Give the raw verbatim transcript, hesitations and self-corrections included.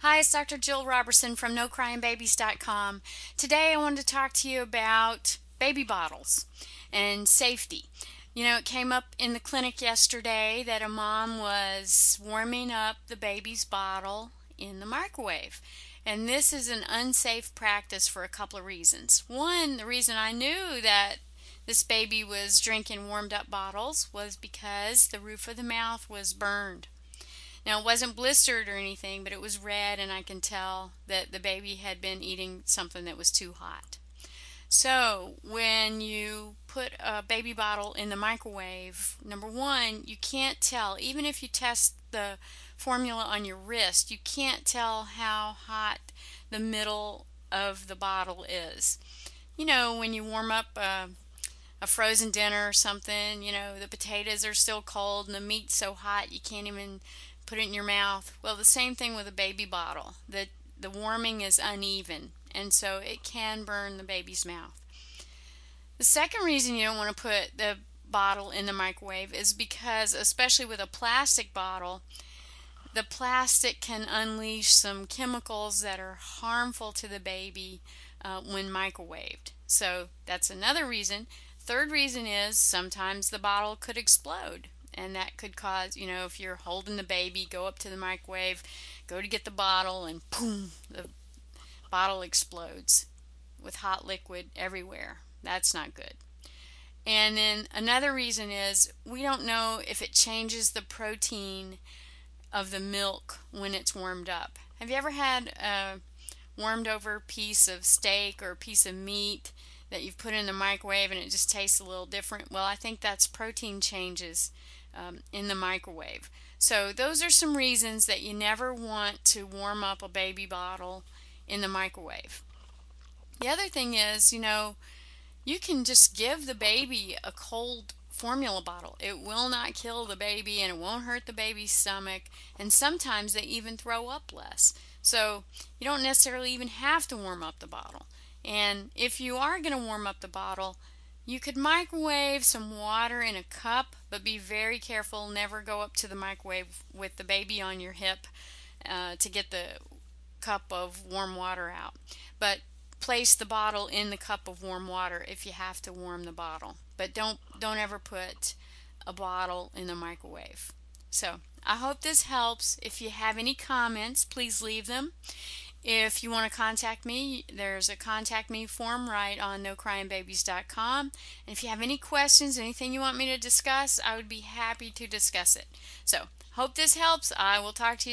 Hi, it's Doctor Jill Robertson from no crying babies dot com. Today I wanted to talk to you about baby bottles and safety. You know, it came up in the clinic yesterday that a mom was warming up the baby's bottle in the microwave. And this is an unsafe practice for a couple of reasons. One, the reason I knew that this baby was drinking warmed up bottles was because the roof of the mouth was burned. Now, it wasn't blistered or anything, but it was red, and I can tell that the baby had been eating something that was too hot. So, when you put a baby bottle in the microwave, number one, you can't tell, even if you test the formula on your wrist, you can't tell how hot the middle of the bottle is. You know, when you warm up a, a frozen dinner or something, you know, the potatoes are still cold and the meat's so hot you can't even put it in your mouth. Well, the same thing with a baby bottle. The, the warming is uneven, and so it can burn the baby's mouth. The second reason you don't want to put the bottle in the microwave is because, especially with a plastic bottle, the plastic can unleash some chemicals that are harmful to the baby uh, when microwaved. So that's another reason. Third reason is sometimes the bottle could explode. And that could cause, you know, if you're holding the baby, go up to the microwave, go to get the bottle, and boom, the bottle explodes with hot liquid everywhere. That's not good. And then another reason is we don't know if it changes the protein of the milk when it's warmed up. Have you ever had a warmed over piece of steak or a piece of meat that you've put in the microwave and it just tastes a little different? Well, I think that's protein changes um, in the microwave. So those are some reasons that you never want to warm up a baby bottle in the microwave. The other thing is, you know, you can just give the baby a cold formula bottle. It will not kill the baby and it won't hurt the baby's stomach, and sometimes they even throw up less. So you don't necessarily even have to warm up the bottle. And if you are going to warm up the bottle, you could microwave some water in a cup, but be very careful. Never go up to the microwave with the baby on your hip uh, to get the cup of warm water out. But place the bottle in the cup of warm water if you have to warm the bottle. But don't don't ever put a bottle in the microwave. So I hope this helps. If you have any comments, please leave them. If you want to contact me, there's a contact me form right on no crying babies dot com. And if you have any questions, anything you want me to discuss, I would be happy to discuss it. So, hope this helps. I will talk to you